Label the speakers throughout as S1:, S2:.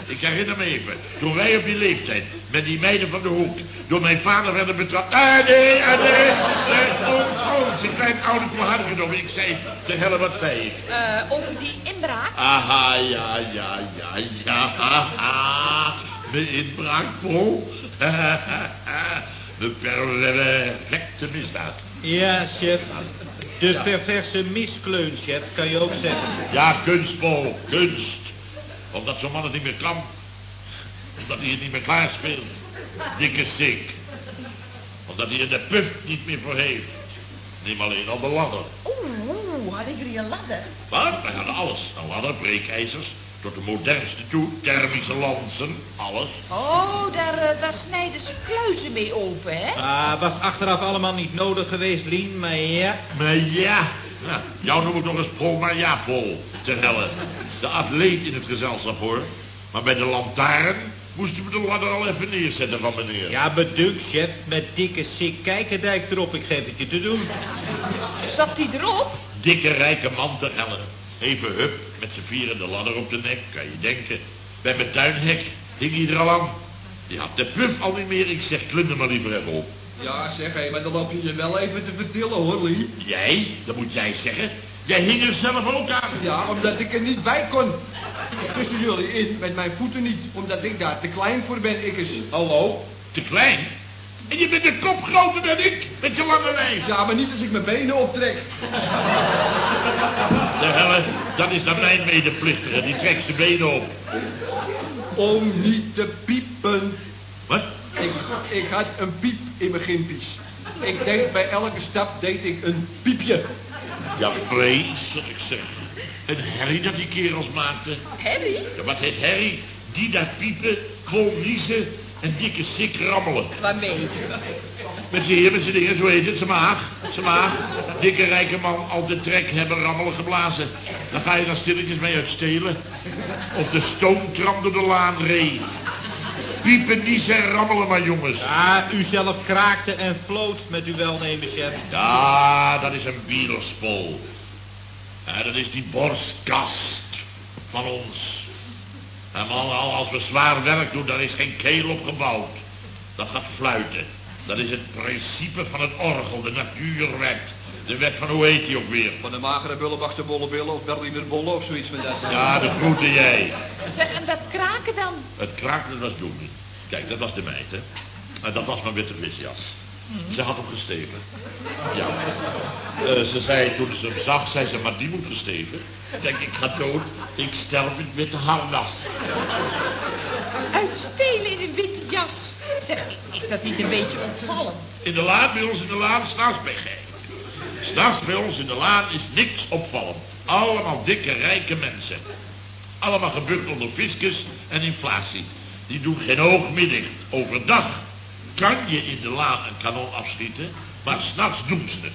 S1: Ik herinner me even, toen wij op die leeftijd, met die meiden van de hoek, door mijn vader werden betrapt. Nee, zijn klein oude verhargenomen. Ik zei, de helle, wat zei ik?
S2: Over die inbraak?
S1: Aha, ja. De inbraak, Paul. De perfecte misdaad.
S3: Ja, chef. De perverse miskleun, chef, kan je ook zeggen.
S1: Ja, kunst, Paul, kunst. Omdat zo'n man het niet meer kan. Omdat hij het niet meer klaarspeelt. Dikke sik. Omdat hij er de puf niet meer voor heeft. Neem alleen al de ladder.
S2: Oeh, hadden jullie een ladder?
S1: Wat? Wij hadden alles. Een ladder, breekijzers, tot de modernste toe, thermische lansen, alles.
S2: Oh, daar snijden ze kluizen mee open, hè?
S3: Was achteraf allemaal niet nodig geweest, Lien, maar ja.
S1: Maar ja, jou noem ik nog eens Paul, maar ja, Paul, ter helle. De atleet in het gezelschap, hoor. Maar bij de lantaarn moesten we de ladder al even neerzetten van meneer.
S3: Ja, bedankt, chef, met dikke sik kijkendijk erop, ik geef het je te doen.
S2: Zat die erop?
S1: Dikke rijke man ter helle. Even hup, met z'n vieren de ladder op de nek, kan je denken. Bij mijn tuinhek hing hij er al aan. Die had de puf al niet meer, ik zeg, klunder maar liever even op.
S4: Ja, zeg, hé, maar dan loop je je wel even te vertillen, hoor, Lee.
S1: Jij? Dat moet jij zeggen. Jij hing er zelf ook aan.
S4: Ja, omdat ik er niet bij kon. Tussen jullie in, met mijn voeten niet. Omdat ik daar te klein voor ben, ik eens. Hallo?
S1: Te klein? En je bent een kop groter dan ik, met je lange lijf.
S4: Ja, maar niet als ik mijn benen optrek.
S1: De helle, dat is dan mijn medeplichtige, die trekt zijn benen op.
S4: Om niet te piepen.
S1: Wat?
S4: Ik had een piep in mijn gimpies. Ik deed bij elke stap deed ik een piepje.
S1: Ja, vreselijk zeg. Een herrie dat die kerels maakten.
S2: Harry?
S1: Ja, wat heet herrie? Die daar piepen, vol niezen en dikke sik rammelen.
S2: Waarmee?
S1: Met z'n dingen, zo heet het, zijn maag. Dikke rijke man, altijd trek hebben, rammelen geblazen. Dan ga je dan stilletjes mee uitstelen. Of de stoomtram door de laan reed. Piepen, niezen en rammelen maar, jongens.
S3: Ja, u zelf kraakte en floot met uw welnemen, chef.
S1: Ja, dat is een biederspol. Ja, dat is die borstkast van ons. En man, als we zwaar werk doen, daar is geen keel op gebouwd. Dat gaat fluiten. Dat is het principe van het orgel, de natuurwet. De wet van, hoe heet die ook weer?
S4: Van de magere bullebakste bollebillen of Berliner bollen of zoiets van dat.
S1: Ja, de groeten jij.
S2: Zeg, en dat kraken dan?
S1: Het kraakte, dat was Doenie. Kijk, dat was de meid, hè. En dat was mijn witte visjas. Ze had hem gesteven. Ja. Ze zei, toen ze hem zag, zei ze, maar die moet gesteven. Kijk, ik ga dood. Ik sterf in het witte harnas.
S2: Uitstelen in een witte jas. Zeg, is dat niet een beetje opvallend?
S1: In de laan, bij ons in de laan, s'nachts bij gij. S'nachts bij ons in de laan is niks opvallend. Allemaal dikke, rijke mensen. Allemaal gebukt onder fiscus en inflatie. Die doen geen oog meer dicht. Overdag kan je in de laan een kanon afschieten, maar s'nachts doen ze het.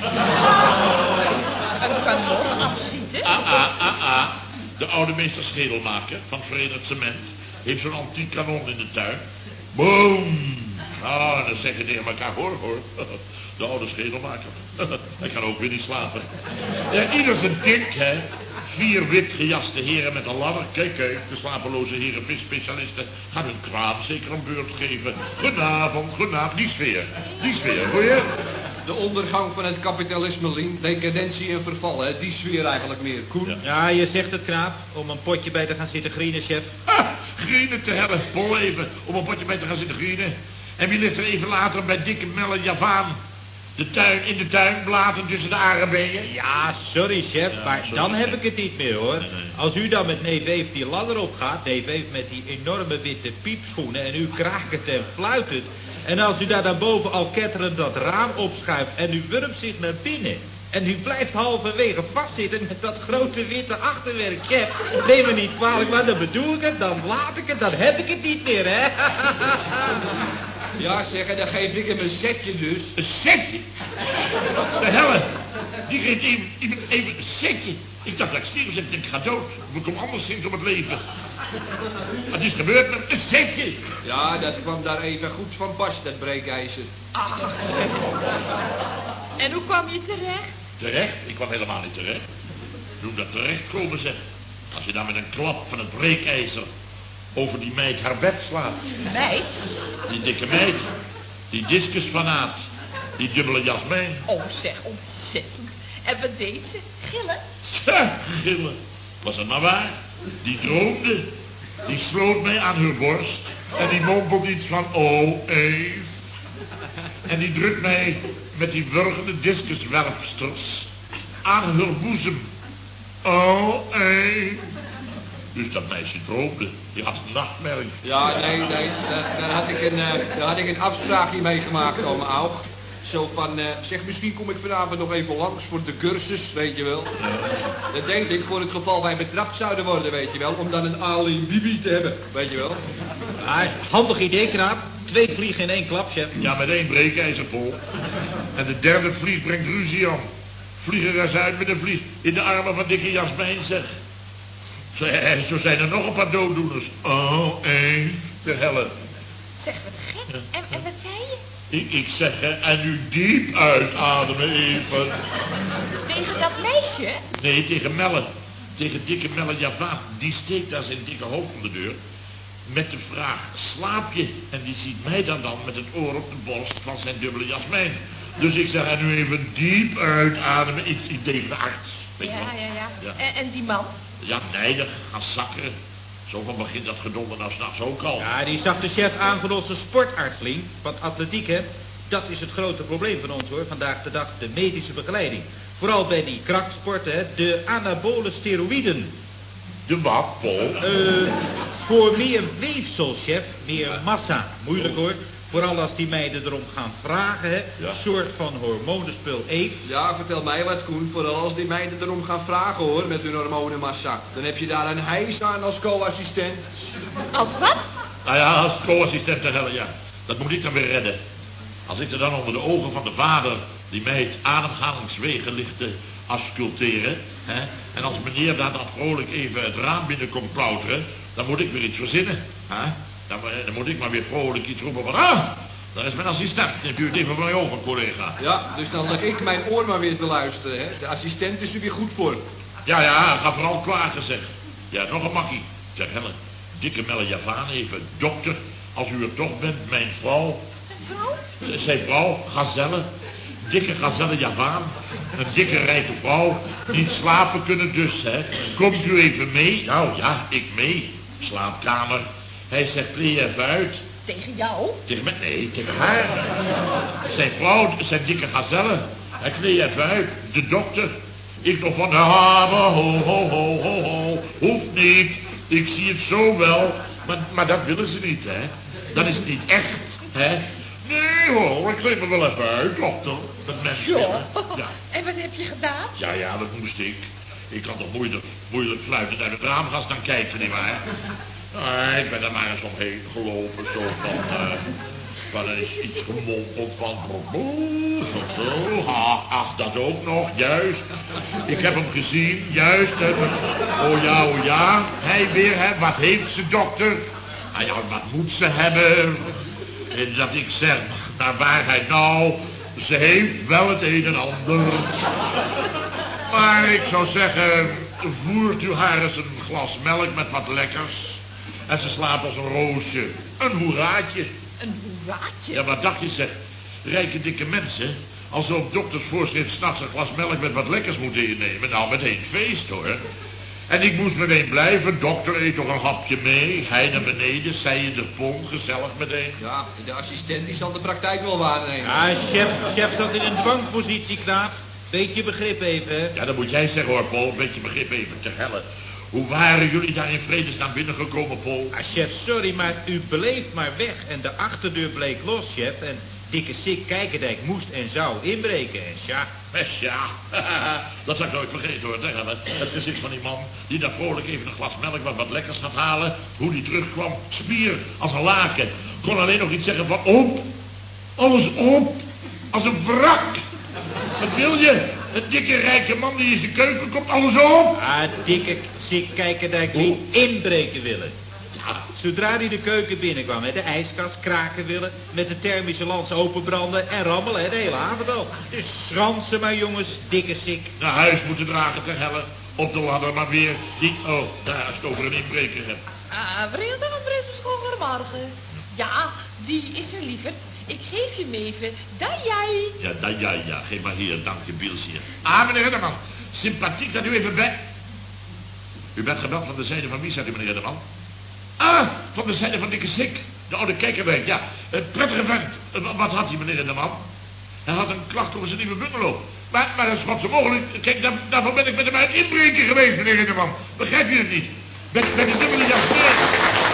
S2: Een kanon afschieten?
S1: De oude meester Schedelmaker van Verenigd Cement heeft zo'n antiek kanon in de tuin. Boom! Ah, dan zeggen tegen elkaar, hoor. De oude Schedelmaker. Hij kan ook weer niet slapen. Ja, ieder zijn tik, hè. 4 wit gejaste heren met een ladder. Kijk, de slapeloze heren visspecialisten gaan hun kraam zeker een beurt geven. Goedenavond. Die sfeer, hoor je?
S4: De ondergang van het kapitalisme, Lien. Decadentie en verval, hè. Die sfeer eigenlijk meer. Koen?
S3: Ja, je zegt het, knaap. Om een potje bij te gaan zitten grienen, chef.
S1: Grienen te helle. Pol even. Om een potje bij te gaan zitten grienen. En wie ligt er even later bij dikke melle Javaan? In de tuin, blaten tussen de arenbeien.
S3: Ja, sorry, chef,
S1: Ja,
S3: maar
S1: sorry,
S3: dan
S1: chef.
S3: heb ik het niet meer, hoor.
S1: Nee.
S3: Als u dan met neef Eef die ladder opgaat, neef Eef met die enorme witte piepschoenen en u krakend en fluitend. En als u daar dan boven al ketterend dat raam opschuift en u wurmt zich naar binnen. En u blijft halverwege vastzitten met dat grote witte achterwerk, chef. Neem me niet kwalijk, maar dan bedoel ik het, dan laat ik het, dan heb ik het niet meer, hè.
S4: Ja, zeg, en dan geef ik hem een zetje dus.
S1: Een setje? De helle. Die geeft iemand even een setje. Ik dacht dat ik stierf, ik denk, ik ga dood. Ik kom anders sinds om het leven. Wat is gebeurd met een setje?
S4: Ja, dat kwam daar even goed van pas, dat breekijzer.
S2: Ach. En hoe kwam je terecht?
S1: Terecht? Ik kwam helemaal niet terecht. Doe dat terechtkomen, zeg. Als je dan met een klap van het breekijzer over die meid haar bed slaat.
S2: Meid?
S1: Die dikke meid. Die discusfanaat. Die dubbele jasmijn.
S2: Oh, zeg, ontzettend. En wat deed ze? Gillen?
S1: Tja, gillen. Was het maar waar? Die droomde. Die sloot mij aan haar borst. En die mompelt iets van, oh, Eve. En die drukt mij met die wurgende discuswerpsters aan haar boezem. Oh, Eve. Dus dat meisje droomde. Die had een nachtmerrie.
S4: Ja, nee, daar had ik een afspraakje mee gemaakt, oma Aug. Zo van, zeg, misschien kom ik vanavond nog even langs voor de cursus, weet je wel. Dat denk ik, voor het geval wij betrapt zouden worden, weet je wel. Om dan een alibi te hebben, weet je wel.
S3: Ah, handig idee, knaap. 2 vliegen in 1 klap, chef.
S1: Ja, met 1 breekijzer vol. En de derde vlieg brengt ruzie aan. Vliegeraars uit met een vlieg in de armen van dikke Jasmijn, zeg. Zo zijn er nog een paar dooddoeners. Oh, de helle.
S2: Zeg, wat gek. En wat zei je?
S1: Ik zeg, en nu diep uitademen even.
S2: Tegen dat meisje?
S1: Nee, tegen Melle. Tegen dikke Melle Javaan. Die steekt daar zijn dikke hoofd om de deur. Met de vraag, slaap je? En die ziet mij dan met het oor op de borst van zijn dubbele Jasmijn. Dus ik zeg, en nu even diep uitademen. Iets tegen de arts. Weet je wel?
S2: Ja. En die man?
S1: Ja, nijdig, gaan zakken. Zo van begint dat gedonder nou s'nachts ook al.
S3: Ja, die zag de chef aan van onze sportartsling, van atletiek, hè. Dat is het grote probleem van ons, hoor, vandaag de dag, de medische begeleiding. Vooral bij die krachtsporten, hè, de anabole steroïden.
S1: De wat, Paul?
S3: Voor meer weefsel, chef, meer massa. Moeilijk, hoor. Vooral als die meiden erom gaan vragen, hè.
S1: Ja.
S3: Soort van hormonenspul Eve.
S4: Ja, vertel mij wat, Koen. Vooral als die meiden erom gaan vragen, hoor, met hun hormonenmassa. Dan heb je daar een hijs aan als co-assistent.
S2: Als wat?
S1: Nou ja, als co-assistent te helle, ja. Dat moet ik dan weer redden. Als ik er dan onder de ogen van de vader die meid ademhalingswegen ligt te asculteren, hè, en als meneer daar dan vrolijk even het raam binnenkomt klauteren, dan moet ik weer iets verzinnen, hè. Dan moet ik maar weer vrolijk iets roepen van, daar is mijn assistent. Neemt u het even van mij over, collega.
S4: Ja, dus dan leg ik mijn oor maar weer te luisteren, hè. De assistent is er weer goed voor.
S1: Ja, ga vooral klagen, zeg. Ja, nog een makkie. Zeg, Helle, dikke Melle Javaan even. Dokter, als u er toch bent, mijn vrouw.
S2: Zijn vrouw?
S1: Zijn vrouw, Gazelle. Dikke Gazelle Javaan. Een dikke rijke vrouw. Niet slapen kunnen dus, hè. Komt u even mee? Nou ja, ik mee. Slaapkamer. Hij zegt, kleed even uit.
S2: Tegen jou?
S1: Tegen mij? Nee, tegen haar. Zijn vrouw, zijn dikke Gazelle. Hij kleed even uit. De dokter. Ik nog van, ho. Hoeft niet. Ik zie het zo wel. Maar dat willen ze niet, hè. Dat is niet echt, hè. Nee hoor, ik kleed me wel even uit, dokter. Met mensen.
S2: Ja.
S1: Ja.
S2: En wat heb je gedaan?
S1: Ja, dat moest ik. Ik kan toch moeilijk fluitend uit het raam gaan staan kijken, nietwaar? Ik ben er maar eens omheen gelopen, zo van er is iets gemompeld van, zo, ach, dat ook nog, juist. Ik heb hem gezien, juist. Oh ja, hij weer, hè, wat heeft ze, dokter? Nou ja, wat moet ze hebben? En dat ik zeg, naar waarheid nou, ze heeft wel het een en ander. Maar ik zou zeggen, voert u haar eens een glas melk met wat lekkers. En ze slaapt als een roosje. Een hoeraatje.
S2: Een hoeraatje?
S1: Ja, wat dacht je, zeg? Rijke dikke mensen, als ze op doktersvoorschrift 's nachts een glas melk met wat lekkers moeten innemen, nou meteen feest, hoor. En ik moest meteen blijven. Dokter, eet toch een hapje mee. Hij naar beneden, zij in de pont, gezellig meteen.
S4: Ja, de assistent die zal de praktijk wel waarnemen.
S3: Ja, chef zat in een dwangpositie, knaap. Beetje begrip even, hè.
S1: Ja, dat moet jij zeggen, hoor, Paul. Beetje begrip even te helle. Hoe waren jullie daar in vredesnaam binnengekomen, Paul?
S3: Ah, chef, sorry, maar u bleef maar weg en de achterdeur bleek los, chef. En dikke Sik Kijkerdijk moest en zou inbreken en tja.
S1: Ja, dat zal ik nooit vergeten, hoor. Zeg, het gezicht van die man die daar vrolijk even een glas melk wat lekkers gaat halen. Hoe die terugkwam, spier als een laken. Kon alleen nog iets zeggen van op. Alles op. Als een wrak. Wat wil je? Een dikke rijke man die in zijn keuken komt, alles op.
S3: Ah, dikke Sik Kijkerdijk liet inbreken willen.
S1: Ja,
S3: Zodra hij de keuken binnenkwam, hè, de ijskast kraken willen, met de thermische lans openbranden en rammelen, hè, de hele avond al. Dus schransen maar, jongens, dikke Sik.
S1: naar huis moeten dragen ter helle. Op de ladder maar weer. Oh, daar is het over een inbreker.
S2: Vrienden van Britsels goedemorgen. Ja, die is er, lieverd. Ik geef je hem even. Dan jij.
S1: Ja. Geef maar hier, dank je, Biels hier. Meneer Ridderman. Sympathiek dat u even bij... U bent gebeld van de zijde van wie, zegt u, meneer Ridderman? Van de zijde van Dikke Sik. De oude kijkerwijk, ja. Prettige vent. Wat had hij, meneer Ridderman? Hij had een klacht over zijn nieuwe bungalow. Maar dat is wat zo mogelijk. Kijk, daarvoor ben ik met hem uit inbreken geweest, meneer Ridderman. Begrijpt u het niet? Met een dubbele jas meer.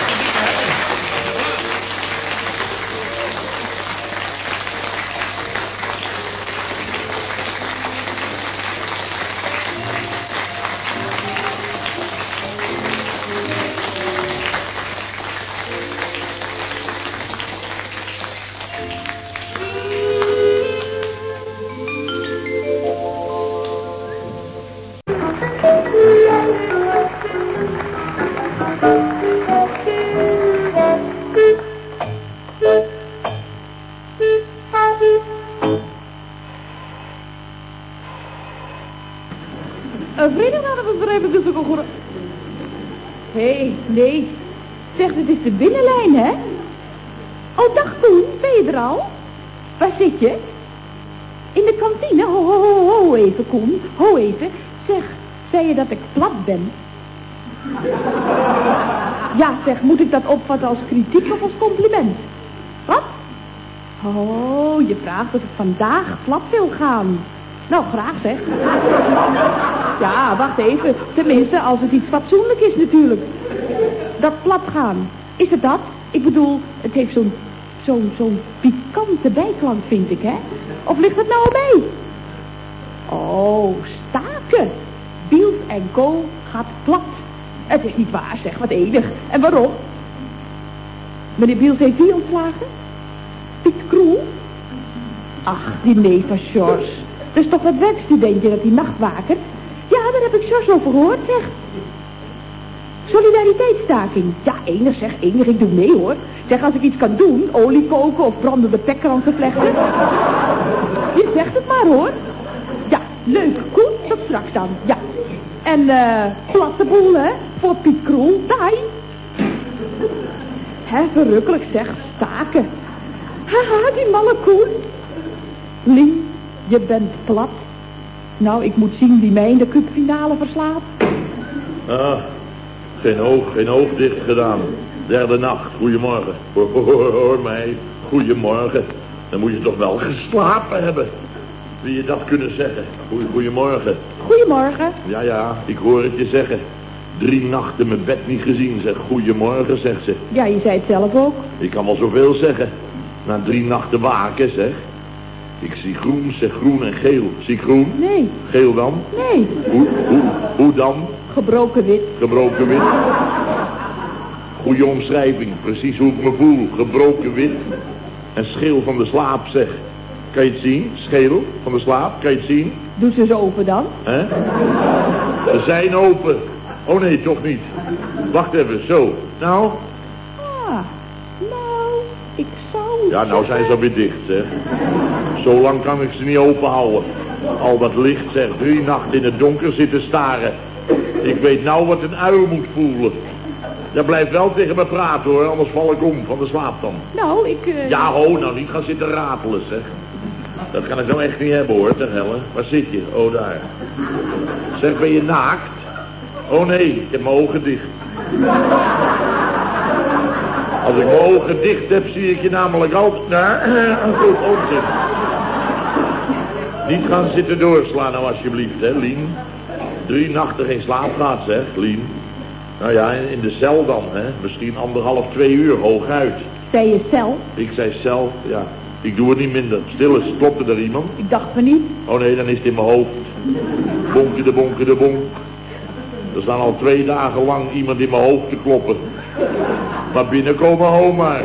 S5: Nee. Zeg, dit is de binnenlijn, hè? Oh, dag Koen, ben je er al? Waar zit je? In de kantine? Ho even, Koen. Ho even. Zeg, zei je dat ik plat ben? Ja, zeg, moet ik dat opvatten als kritiek of als compliment? Wat? Oh, je vraagt of ik vandaag plat wil gaan. Nou, graag zeg. Ja, wacht even. Tenminste, als het iets fatsoenlijk is natuurlijk. Dat plat gaan. Is het dat? Ik bedoel, het heeft zo'n pikante bijklank, vind ik, hè? Of ligt het nou al bij? Oh, staken. Biels & Co. gaat plat. Het is niet waar, zeg, wat enig. En waarom? Meneer Biels heeft wie ontslagen? Piet Kroel? Ach, die neef van George. Dat is toch dat werkstudentje dat die nachtwaker? Ja, daar heb ik George over gehoord, zeg. Solidariteitsstaking. Ja, enig zeg, enig. Ik doe mee, hoor. Zeg, als ik iets kan doen, olie koken of brandende pekkransen vlechten. Je zegt het maar, hoor. Ja, leuk. Goed, tot straks dan. Ja. En, platte boel, hè, voor Piet Kroel. Daai. Hè, verrukkelijk zeg, staken. Haha, die malle Koen. Lien, je bent plat. Nou, ik moet zien wie mij in de cupfinale verslaat.
S6: Geen oog dicht gedaan. Derde nacht, goedemorgen. Hoor mij, goedemorgen. Dan moet je toch wel geslapen hebben. Wil je dat kunnen zeggen? Goedemorgen.
S5: Goedemorgen.
S6: Ja, ik hoor het je zeggen. 3 nachten mijn bed niet gezien, zeg. Goedemorgen, zegt ze.
S5: Ja, je zei het zelf ook.
S6: Ik kan wel zoveel zeggen. Na 3 nachten waken, zeg. Ik zie groen, zeg, groen en geel. Zie ik groen?
S5: Nee.
S6: Geel dan?
S5: Nee.
S6: Hoe dan?
S5: Gebroken wit.
S6: Gebroken wit. Goeie omschrijving, precies hoe ik me voel. Gebroken wit. En scheel van de slaap, zeg. Kan je het zien? Schedel van de slaap, kan je het zien?
S5: Doe ze eens open dan.
S6: Hè? Ze zijn open. Oh nee, toch niet. Wacht even, zo. Nou?
S5: Nou, ik zou...
S6: Ja, nou zijn ze alweer dicht, zeg. Zo lang kan ik ze niet open houden. Al dat licht, zeg, 3 nachten in het donker zitten staren. Ik weet nou wat een uil moet voelen. Ja, blijf wel tegen me praten, hoor, anders val ik om van de slaap dan.
S5: Nou, ik...
S6: Ja, nou niet gaan zitten ratelen, zeg. Dat kan ik nou echt niet hebben, hoor, ter helle. Waar zit je? Oh, daar. Zeg, ben je naakt? Oh nee, ik heb mijn ogen dicht. Als ik mijn ogen dicht heb, zie ik je namelijk altijd... Goed, onzin. Niet gaan zitten doorslaan nou alsjeblieft, hè, Lien. 3 nachten geen slaap gehad, zeg, Lien. Nou ja, in de cel dan, hè. Misschien 1,5, 2 uur, hooguit.
S5: Zei je cel?
S6: Ik zei cel, ja. Ik doe het niet minder. Stil is, klopte er iemand?
S5: Ik dacht van niet.
S6: Oh nee, dan is het in mijn hoofd. Bonke de bonk. Er staan al 2 dagen lang iemand in mijn hoofd te kloppen. Maar binnenkomen, ho maar.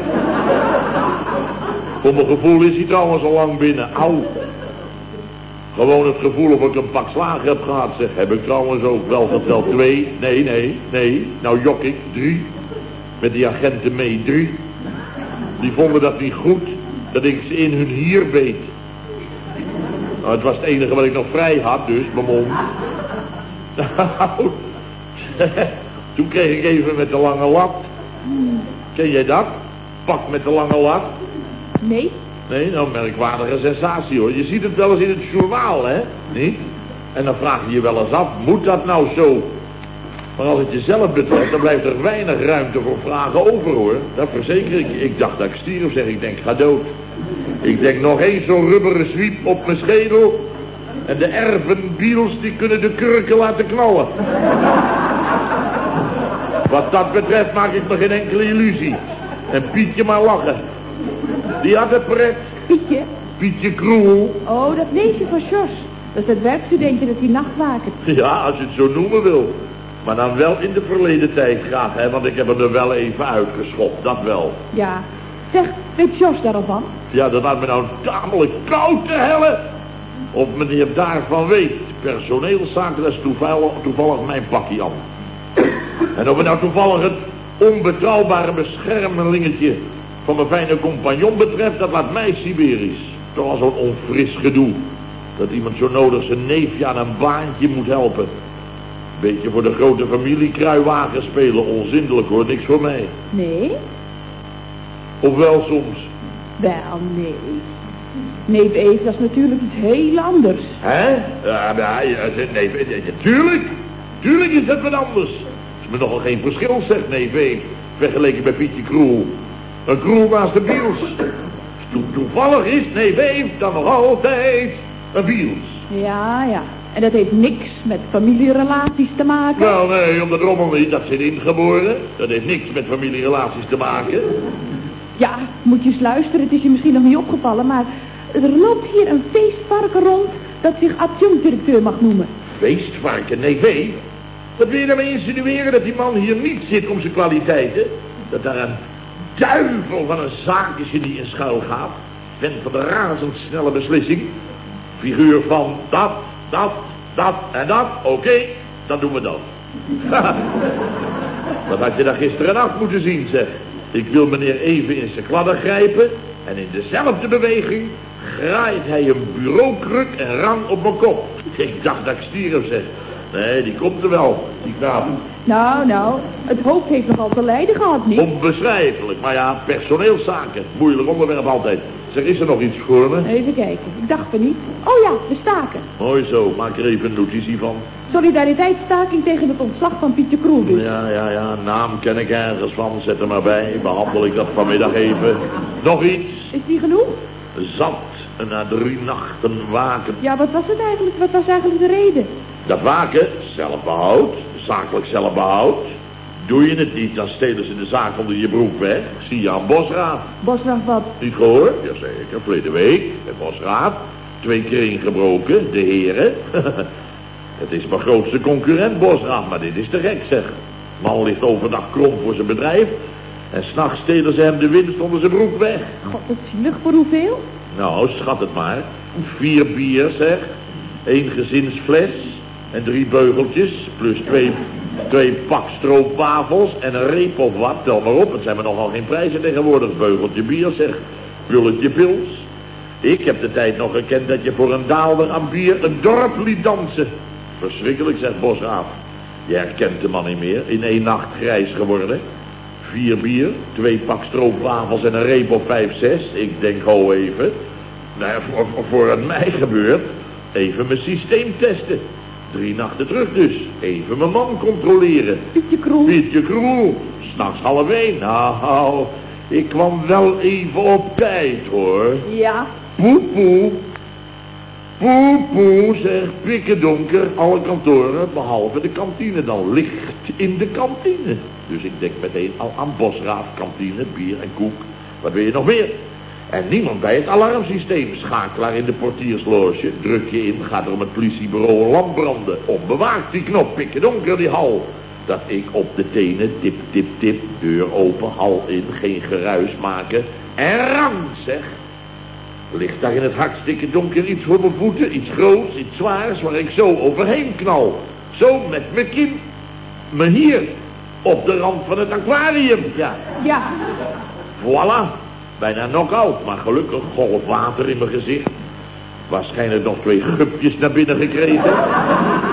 S6: Voor mijn gevoel is hij trouwens al lang binnen. Auw. Gewoon het gevoel of ik een pak slagen heb gehad, zeg. Heb ik trouwens ook wel geteld. 2. Nee. Nou jok ik. 3. Met die agenten mee. 3. Die vonden dat niet goed. Dat ik ze in hun hier beet. Nou, het was het enige wat ik nog vrij had, dus, mijn mond. Nou, Toen kreeg ik even met de lange lat. Ken jij dat? Pak met de lange lat.
S5: Nee?
S6: Nee, nou, merkwaardige sensatie hoor. Je ziet het wel eens in het journaal, hè? Niet? En dan vraag je je wel eens af, moet dat nou zo? Maar als het jezelf betreft, dan blijft er weinig ruimte voor vragen over, hoor. Dat verzeker ik je. Ik dacht dat ik stierf, zeg. Ik denk, ga dood. Ik denk nog eens zo'n rubberen sweep op mijn schedel. En de ervenbiels, die kunnen de kurken laten knallen. Wat dat betreft maak ik me geen enkele illusie. En Pietje maar lachen. Die had het pret.
S5: Pietje?
S6: Pietje Kroel.
S5: Oh, dat neefje van Jos. Dat is het werkstudentje dat die nachtwaken.
S6: Ja, als je het zo noemen wil. Maar dan wel in de verleden tijd graag, hè. Want ik heb er wel even uitgeschopt, dat wel.
S5: Ja. Zeg, weet Jos daar al van?
S6: Ja, dat had me nou tamelijk koud te hellen. Of meneer daarvan weet. Personeelszaken, dat is toevallig mijn pakje aan. En of het nou toevallig het onbetrouwbare beschermelingetje van mijn fijne compagnon betreft, dat laat mij Siberisch. Toch al zo'n onfris gedoe. Dat iemand zo nodig zijn neefje aan een baantje moet helpen. Beetje voor de grote familie kruiwagen spelen, onzindelijk hoor, niks voor mij.
S5: Nee?
S6: Of wel soms?
S5: Wel, nee. Neef Eve, dat is natuurlijk iets heel anders.
S6: Hè? Nee, tuurlijk. Tuurlijk is dat wat anders. Is me nogal geen verschil, zegt neef Eve, vergeleken bij Pietje Kroel. Een Kroel naast de biels. Toevallig is neef Eve dan nog altijd een biels.
S5: Ja, ja. En dat heeft niks met familierelaties te maken?
S6: Nou, nee, om de rommel niet. Dat zit ingeboren. Dat heeft niks met familierelaties te maken.
S5: Ja, moet je eens luisteren. Het is je misschien nog niet opgevallen, maar er loopt hier een feestvarken rond dat zich adjunct-directeur mag noemen.
S6: Feestvarken? Nee, Eve. Wat wil je daarmee insinueren dat die man hier niet zit om zijn kwaliteiten? Dat daar een duivel van een zaak is die in schuil gaat. Vent van de razendsnelle beslissing. Figuur van dat en dat. Oké, dan doen we dat. Wat had je daar gisteren nacht moeten zien, zeg. Ik wil meneer even in zijn kladden grijpen en in dezelfde beweging graait hij een bureaukruk en rang op mijn kop. Ik dacht dat ik stierf, zeg. Nee, die komt er wel, die knaap.
S5: Nou, het hoofd heeft nogal te lijden gehad, niet?
S6: Onbeschrijfelijk, maar ja, personeelszaken. Moeilijk onderwerp altijd. Zeg, is er nog iets voor me?
S5: Even kijken, ik dacht van niet. Oh ja, de staken.
S6: Mooi zo, maak er even een notitie van.
S5: Solidariteitsstaking tegen het ontslag van Pietje Kroel dus.
S6: Ja, naam ken ik ergens van, zet er maar bij. Behandel ik dat vanmiddag even. Nog iets?
S5: Is die genoeg?
S6: Zat en na 3 nachten waken.
S5: Ja, wat was het eigenlijk? Wat was eigenlijk de reden?
S6: Dat waken, zelfbehoud, zakelijk zelfbehoud. Doe je het niet, dan stelen ze de zaak onder je broek weg. Zie je aan Bosraad.
S5: Bosraad wat?
S6: Niet gehoord? Jazeker, verleden week, bij Bosraad. 2 keer ingebroken, de heren. Het is mijn grootste concurrent, Bosraad, maar dit is te gek, zeg. Man ligt overdag krom voor zijn bedrijf. En 's nachts stelen ze hem de winst onder zijn broek weg.
S5: God, wat zielig, voor hoeveel?
S6: Nou, schat het maar. 4 bier, zeg. 1 gezinsfles. En 3 beugeltjes. Plus 2 pak stroopwafels. En een reep of wat. Tel maar op. Het zijn maar nogal geen prijzen tegenwoordig. Beugeltje bier, zeg. Pulletje pils. Ik heb de tijd nog gekend dat je voor een daalder aan bier een dorp liet dansen. Verschrikkelijk, zegt Bosraad. Je herkent de man niet meer. In 1 nacht grijs geworden. 4 bier, 2 pak stroopwafels en een reep of 5, 6. Ik denk, ho even. Nou, voor het mij gebeurt, even mijn systeem testen. 3 nachten terug dus. Even mijn man controleren.
S5: Pietje Kroel.
S6: Pietje Kroel. 's Nachts 12:30. Nou, ik kwam wel even op tijd, hoor.
S5: Ja.
S6: Poe, zeg, pikken donker, alle kantoren, behalve de kantine dan, licht in de kantine. Dus ik denk meteen al aan Bosraad, kantine, bier en koek. Wat wil je nog meer? En niemand bij het alarmsysteem. Schakelaar in de portiersloge, druk je in, gaat er om het politiebureau een lamp branden. Onbewaakt die knop, pikken donker die hal. Dat ik op de tenen, tip, deur open, hal in, geen geruis maken. En rang, zeg. Ligt daar in het hartstikke donker iets voor mijn voeten, iets groots, iets zwaars, waar ik zo overheen knal. Zo met mijn kin, me hier, op de rand van het aquarium, ja.
S5: Ja.
S6: Voilà, bijna knock-out, maar gelukkig golf water in mijn gezicht. Waarschijnlijk nog 2 gupjes naar binnen gekregen.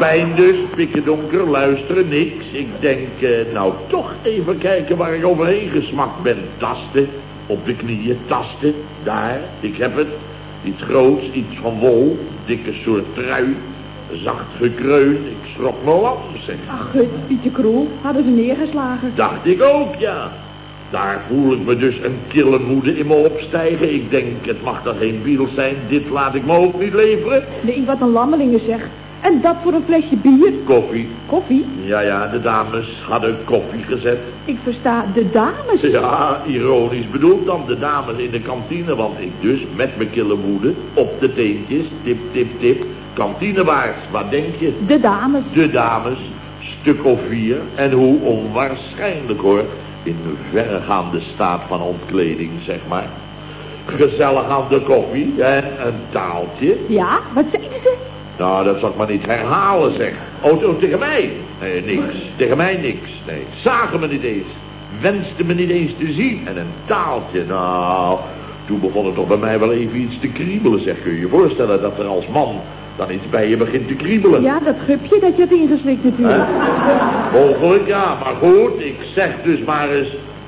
S6: pijn dus, pikken donker, luisteren, niks. Ik denk, nou toch even kijken waar ik overheen gesmakt ben. Tasten, op de knieën, tasten, daar, ik heb het. Iets groots, iets van wol, dikke soort trui, zacht gekreun. Ik schrok me lam, zeg.
S5: Ach, Pietje Kroel, hadden ze neergeslagen.
S6: Dacht ik ook, ja. Daar voel ik me dus een kille moede in me opstijgen. Ik denk, het mag toch geen Beatles zijn, dit laat ik me ook niet leveren.
S5: Nee, wat een lammelingen zeg. En dat voor een flesje bier.
S6: Koffie.
S5: Koffie?
S6: Ja, de dames hadden koffie gezet.
S5: Ik versta, de dames.
S6: Ja, ironisch bedoeld dan, de dames in de kantine. Want ik dus, met mijn kille moede, op de teentjes, tip, tip, tip, kantinewaarts. Wat denk je?
S5: De dames.
S6: De dames, stuk of 4. En hoe onwaarschijnlijk hoor, in verregaande staat van ontkleding, zeg maar. Gezellig aan de koffie en een taaltje.
S5: Ja, wat zeiden ze?
S6: Nou, dat zal ik maar niet herhalen, zeg. Oh, tegen mij? Nee, niks. Tegen mij niks. Nee, zagen me niet eens. Wensten me niet eens te zien. En een taaltje, nou... Toen begon het toch bij mij wel even iets te kriebelen, zeg. Kun je je voorstellen dat er als man dan iets bij je begint te kriebelen?
S5: Ja, dat gupje dat je hebt ingeslikt natuurlijk.
S6: Mogelijk, ja. Maar goed, ik zeg dus maar eens...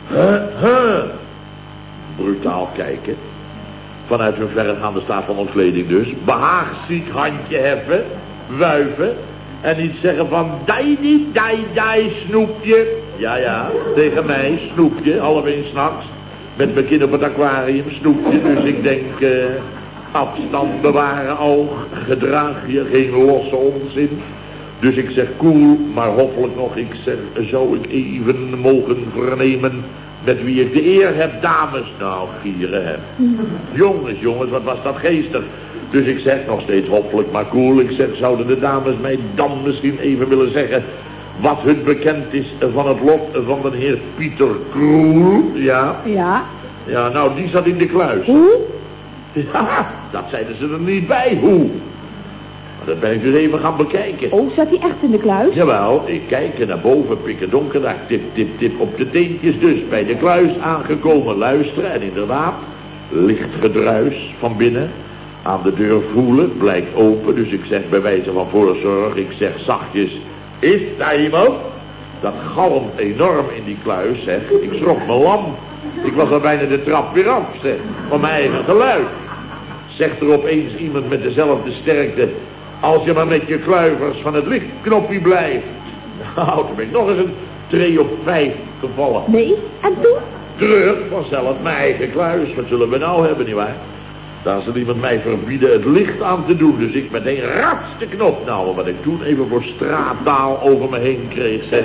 S6: Brutaal kijken. Vanuit hun verregaande staat van ontkleding dus. Behaagziek handje heffen, wuiven. En niet zeggen van dai, snoepje. Ja, tegen mij, snoepje, 12:30 s'nachts. Met mijn kin op het aquarium, snoepje. Dus ik denk, afstand bewaren oog. Gedraag je, geen losse onzin. Dus ik zeg cool, maar hoffelijk nog. Ik zeg, zou ik even mogen vernemen... met wie ik de eer heb, dames. Nou, gieren heb. Jongens, wat was dat geestig. Dus ik zeg nog steeds hoffelijk, maar cool. Ik zeg, zouden de dames mij dan misschien even willen zeggen... wat hun bekend is van het lot van de heer Pieter Kroel? Ja?
S5: Ja.
S6: Ja, nou, die zat in de kluis.
S5: Hoe?
S6: Ja, dat zeiden ze er niet bij, hoe? Maar dat ben ik dus even gaan bekijken.
S5: Oh, zat hij echt in de kluis?
S6: Jawel, ik kijk er naar boven, pikken donker, daar tip, tip, tip op de teentjes dus. Bij de kluis aangekomen luisteren en inderdaad, licht gedruis van binnen. Aan de deur voelen, blijkt open, dus ik zeg bij wijze van voorzorg, ik zeg zachtjes, is daar iemand? Dat galmt enorm in die kluis, zeg. Ik schrok me lam. Ik was al bijna de trap weer af, zeg, van mijn eigen geluid. Zegt er opeens iemand met dezelfde sterkte, als je maar met je kluivers van het lichtknopje blijft. Nou, toen ben ik nog eens een 3 op 5 gevallen.
S5: Nee, en toen?
S6: Terug, vanzelf mijn eigen kluis. Wat zullen we nou hebben, nietwaar? Daar zal iemand mij verbieden het licht aan te doen. Dus ik meteen rats de knop. Nou, wat ik toen even voor straattaal over me heen kreeg, zeg.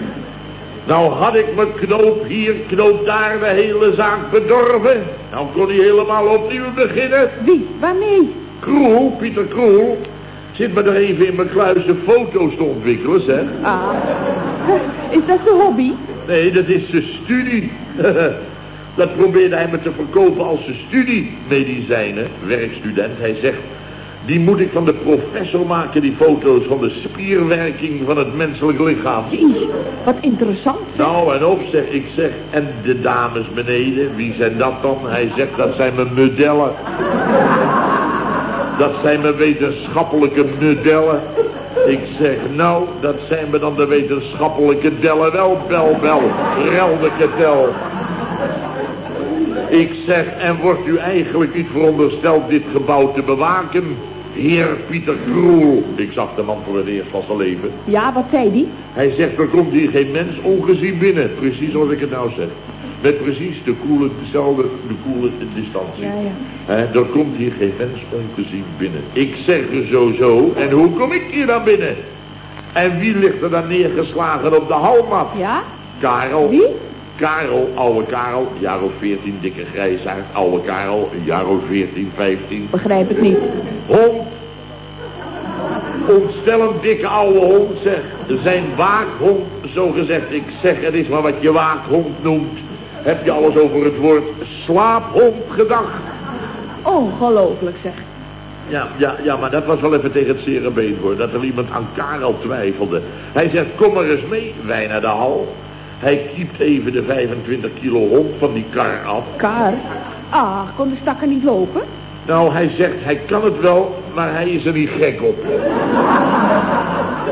S6: Nou had ik mijn knoop hier, knoop daar, de hele zaak bedorven. Nou kon hij helemaal opnieuw beginnen.
S5: Wie? Waarmee?
S6: Kroel, Pieter Kroel. Zit me er even in mijn kluis de foto's te ontwikkelen, zeg.
S5: Ah, is dat zijn hobby?
S6: Nee, dat is zijn studie. Dat probeerde hij me te verkopen als zijn studie. Medicijnen, werkstudent. Hij zegt, die moet ik van de professor maken, die foto's van de spierwerking van het menselijk lichaam.
S5: Jeez, wat interessant.
S6: Nou, en op zeg, ik zeg, en de dames beneden, wie zijn dat dan? Hij zegt, dat zijn mijn modellen. Dat zijn mijn wetenschappelijke modellen. Ik zeg, nou, dat zijn me dan de wetenschappelijke dellen wel, bel, reldeke tel. Ik zeg, en wordt u eigenlijk niet verondersteld dit gebouw te bewaken? Heer Pieter Kroel. Ik zag de man voor het eerst van zijn leven.
S5: Ja, wat zei die?
S6: Hij zegt, er komt hier geen mens ongezien binnen. Precies zoals ik het nou zeg. Met precies de koele distantie.
S5: Ja.
S6: Er komt hier geen mens ongezien binnen. Ik zeg er zo. En hoe kom ik hier dan binnen? En wie ligt er dan neergeslagen op de halmat?
S5: Ja?
S6: Karel.
S5: Wie?
S6: Karel, oude Karel, jaar of 14, dikke grijsaard. Oude Karel, een jaar of 14, 15.
S5: Begrijp het niet.
S6: Hond. Ontstellend dikke oude hond, zeg. Zijn waakhond, zo gezegd. Ik zeg, het is maar wat je waakhond noemt. Heb je alles over het woord slaaphond gedacht?
S5: Ongelooflijk, zeg.
S6: Ja, maar dat was wel even tegen het zere been hoor. Dat er iemand aan Karel twijfelde. Hij zegt, kom maar eens mee, wij naar de hal. Hij kiept even de 25 kilo hond van die kar af.
S5: Kar? Ah, kon de stakker niet lopen?
S6: Nou, hij zegt, hij kan het wel, maar hij is er niet gek op.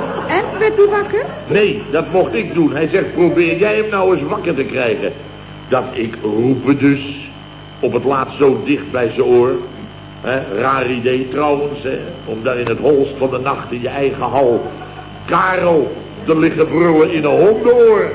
S5: werd u wakker?
S6: Nee, dat mocht ik doen. Hij zegt, probeer jij hem nou eens wakker te krijgen. Dat ik roepen dus, op het laatst zo dicht bij zijn oor. Raar idee trouwens, om daar in het holst van de nacht in je eigen hal Karel te liggen brullen in een hondenoor.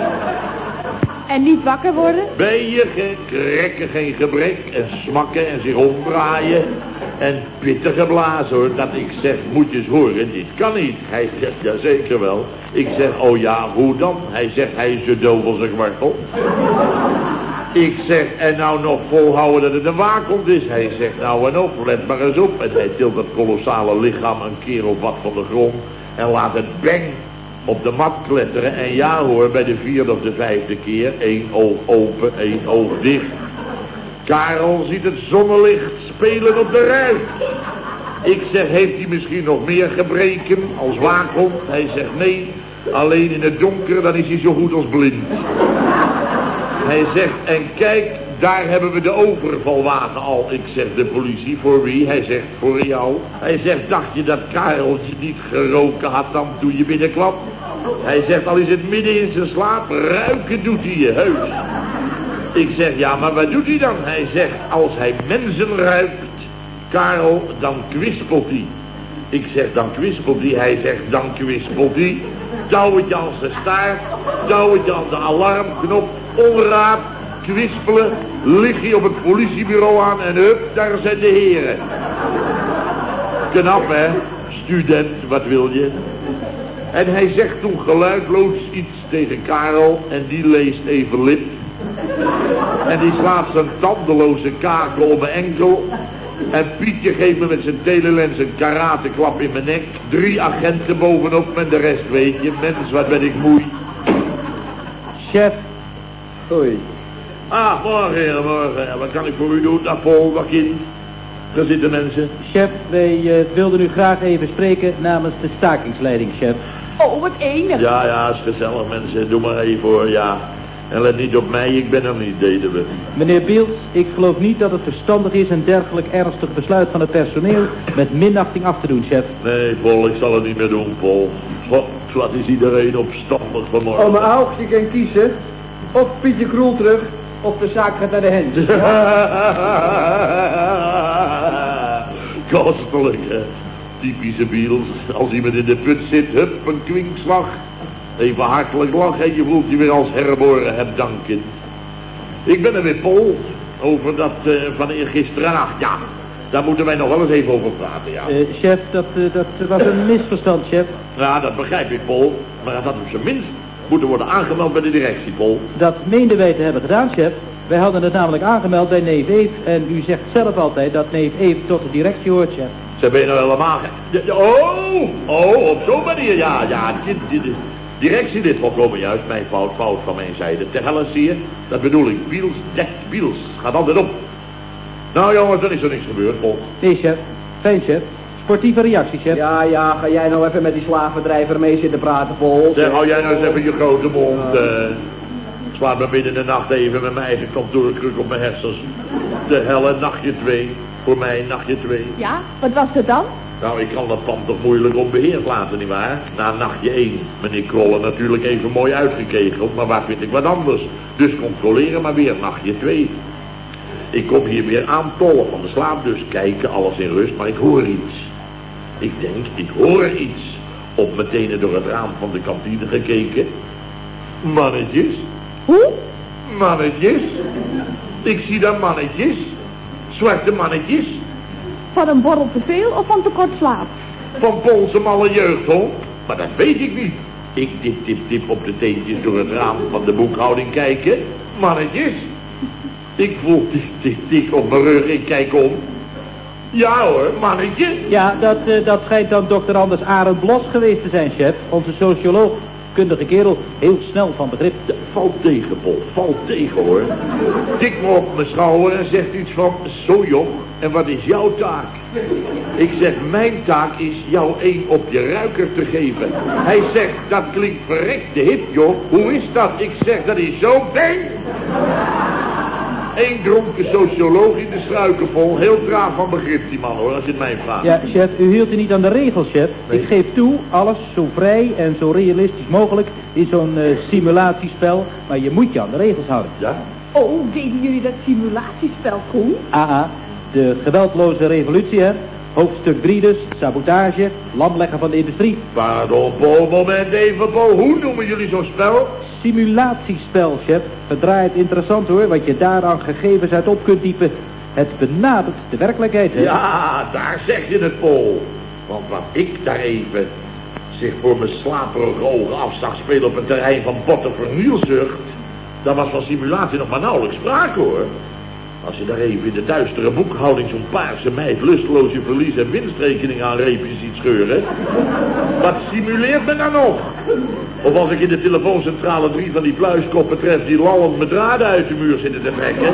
S5: En niet wakker worden?
S6: Ben je krekken geen gebrek en smakken en zich omdraaien en pittige blazen hoor. Dat ik zeg, moet je eens horen, dit kan niet. Hij zegt, ja zeker wel. Ik zeg, oh ja, hoe dan? Hij zegt, hij is zo doof als een kwartel. Ik zeg, en nou nog volhouden dat het een waakhond is. Hij zegt, nou en op, let maar eens op. En hij tilt dat kolossale lichaam een keer of wat van de grond en laat het bang op de mat kletteren. En ja hoor, bij de 4e of de 5e keer, 1 oog open, 1 oog dicht. Karel ziet het zonnelicht spelen op de ruit. Ik zeg, heeft hij misschien nog meer gebreken als waakhond? Hij zegt, nee, alleen in het donker, dan is hij zo goed als blind. Hij zegt, en kijk, daar hebben we de overvalwagen al. Ik zeg, de politie, voor wie? Hij zegt, voor jou. Hij zegt, dacht je dat Kareltje niet geroken had dan toen je binnenkwam? Hij zegt, al is het midden in zijn slaap, ruiken doet hij je, heus. Ik zeg, ja, maar wat doet hij dan? Hij zegt, als hij mensen ruikt, Karel, dan kwispelt hij. Ik zeg, dan kwispelt hij. Hij zegt, dan kwispelt hij. Touwtje aan zijn staart, touwtje aan de alarmknop, onraad, kwispelen, lig je op het politiebureau aan en hup, daar zijn de heren. Knap hè, student, wat wil je? En hij zegt toen geluidloos iets tegen Karel en die leest even lip. En die slaat zijn tandeloze kaken op mijn enkel. En Pietje geeft me met zijn telelens een karateklap in mijn nek. 3 agenten bovenop me en de rest weet je. Mens, wat ben ik moe.
S7: Chef. Oei.
S6: Ah, morgen heren, morgen. Ja, wat kan ik voor u doen? Dag Paul, dag kind. Daar zitten mensen.
S7: Chef, wij wilden u graag even spreken namens de stakingsleiding, chef.
S5: Oh, wat enig.
S6: Ja, is gezellig mensen. Doe maar even hoor, ja. En let niet op mij, ik ben er niet, deden we.
S7: Meneer Biels, ik geloof niet dat het verstandig is een dergelijk ernstig besluit van het personeel met minachting af te doen, chef.
S6: Nee, Paul, ik zal het niet meer doen, Paul. God, wat is iedereen opstandig vanmorgen.
S8: Oh, mijn oud, je kan kiezen. Of Pietje Kroel terug, of de zaak gaat naar de hens.
S6: Kostelijk, hè. Typische Biels. Als iemand in de put zit, hup, een kwinkslag. Even hartelijk lachen en je voelt je weer als herboren hebt danken. Ik ben er weer, Paul. Over dat van eergisteravond. Ja, daar moeten wij nog wel eens even over praten, ja.
S7: Chef, dat was een misverstand, chef.
S6: Ja, dat begrijp ik, Paul. Maar dat had op zijn minst moeten worden aangemeld bij de directie, Paul.
S7: Dat meenden wij te hebben gedaan, chef. Wij hadden het namelijk aangemeld bij neef Eef. En u zegt zelf altijd dat neef Eef tot de directie hoort, chef.
S6: Ze ben je nou helemaal... op zo'n manier, ja. Directie, dit volkomen juist, mijn fout van mijn zijde. Ter helle zie je, dat bedoel ik. Biels, Biels, gaat altijd op. Nou jongens, er is er niks gebeurd, Paul.
S7: Nee, chef. Fijn, chef. Sportieve reactie, chef.
S8: Ja, ga jij nou even met die slavendrijver mee zitten praten, Paul?
S6: Zeg, hou jij nou eens even je grote mond. Ik slaap me midden in de nacht even met mijn eigen kantoorkruk op mijn hersens. De helle, nachtje 2. Voor mij nachtje 2.
S5: Ja, wat was het dan?
S6: Nou, ik kan dat pand toch moeilijk onbeheerd laten, nietwaar? Na nachtje 1. Meneer Krollen natuurlijk even mooi uitgekegeld, maar waar vind ik wat anders? Dus controleren maar weer nachtje 2. Ik kom hier weer aantollen van de slaap, dus kijken, alles in rust, maar ik hoor iets. Ik denk, ik hoor iets. Op mijn tenen door het raam van de kantine gekeken. Mannetjes.
S5: Hoe?
S6: Mannetjes. Ik zie daar mannetjes. Zwarte mannetjes.
S5: Van een borrel te veel of van te kort slaap?
S6: Van Poolse malle jeugdhond? Maar dat weet ik niet. Ik tip op de teentjes door het raam van de boekhouding kijken. Mannetjes. Ik voel tik op mijn rug, ik kijk om. Ja hoor, mannetje.
S7: Ja, dat schijnt dan dokter Anders Arend Blos geweest te zijn, chef. Onze socioloog, kundige kerel, heel snel van begrip.
S6: Valt tegen, Paul, valt tegen hoor. Tik me op mijn schouder en zegt iets van, zo jong, en wat is jouw taak? Ik zeg, mijn taak is jou 1 op je ruiker te geven. Hij zegt, dat klinkt verrekte hip, joh. Hoe is dat? Ik zeg, dat is zo bang. Eén dronken socioloog in de struiken vol. Heel traag van begrip die man hoor, als je het mij vraagt.
S7: Ja, chef, u hield u niet aan de regels, chef.
S6: Nee.
S7: Ik geef toe, alles zo vrij en zo realistisch mogelijk is zo'n simulatiespel, maar je moet je aan de regels houden.
S6: Ja?
S5: Oh, deden jullie dat simulatiespel, Koen?
S7: AA, de geweldloze revolutie, hè. Hoofdstuk 3 dus, sabotage, lamleggen van de industrie.
S6: Pardon, Paul, moment even, Paul. Hoe noemen jullie zo'n spel?
S7: Simulatiespel, chef. Verdraaid interessant hoor, wat je daaraan gegevens uit op kunt typen. Het benadert de werkelijkheid, hè.
S6: Ja, daar zeg je het, Paul. Want wat ik daar even zich voor mijn slaperige ogen af zag spelen op het terrein van botte vernielzucht, daar was van simulatie nog maar nauwelijks sprake, hoor. Als je daar even in de duistere boekhouding zo'n paarse meid lusteloos je verlies- en winstrekening aan reepjes ziet scheuren, wat simuleert men dan nog? Of als ik in de telefooncentrale 3 van die pluiskoppen tref die lallend met draden uit de muur zitten te trekken.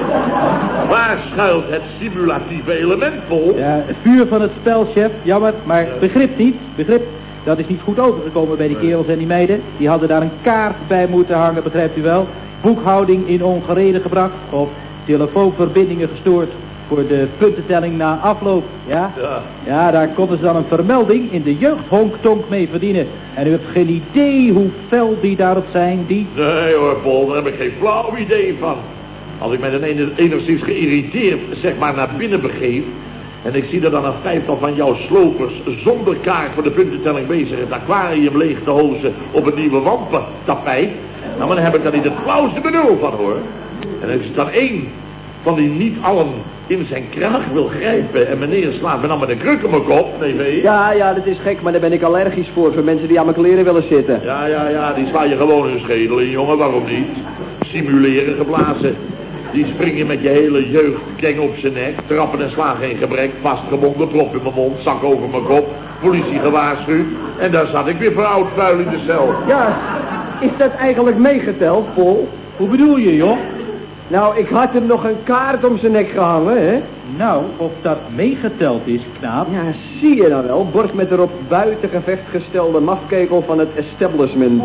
S6: Waar schuilt het simulatieve element, Paul?
S7: Ja, het vuur van het spel, chef, jammer, maar begrip niet, begrip. Dat is niet goed overgekomen bij die kerels en die meiden. Die hadden daar een kaart bij moeten hangen, begrijpt u wel. Boekhouding in ongereden gebracht of telefoonverbindingen gestoord voor de puntentelling na afloop. Ja? Ja, daar konden ze dan een vermelding in de jeugdhonktonk mee verdienen. En u hebt geen idee hoe fel die daarop zijn, die...
S6: Nee hoor, Paul, daar heb ik geen flauw idee van. Als ik mij dan enigszins geïrriteerd, zeg maar, naar binnen begeef, en ik zie er dan een vijftal van jouw slopers zonder kaart voor de puntentelling bezig het aquarium leeg te hozen op het nieuwe wandtapijt, nou, maar dan heb ik daar niet het flauwste benul van, hoor. En als je dan één van die niet allen in zijn kraag wil grijpen en meneer slaat me dan met een kruk op mijn kop, nee.
S8: Ja, dat is gek, maar daar ben ik allergisch voor mensen die aan mijn kleren willen zitten.
S6: Ja, die sla je gewoon in hun schedel in, jongen, waarom niet? Simuleren geblazen. Die springen met je hele jeugdkring op zijn nek, trappen en slagen in gebrek, vastgebonden, prop in mijn mond, zak over mijn kop, politie gewaarschuwd. En daar zat ik weer voor oud vuil in de cel.
S8: Ja, is dat eigenlijk meegeteld, Paul?
S7: Hoe bedoel je, joh?
S8: Nou, ik had hem nog een kaart om zijn nek gehangen, hè?
S7: Nou, of dat meegeteld is, knaap.
S8: Ja, zie je nou wel. Borst met erop buiten gevecht gestelde mafkekel van het establishment.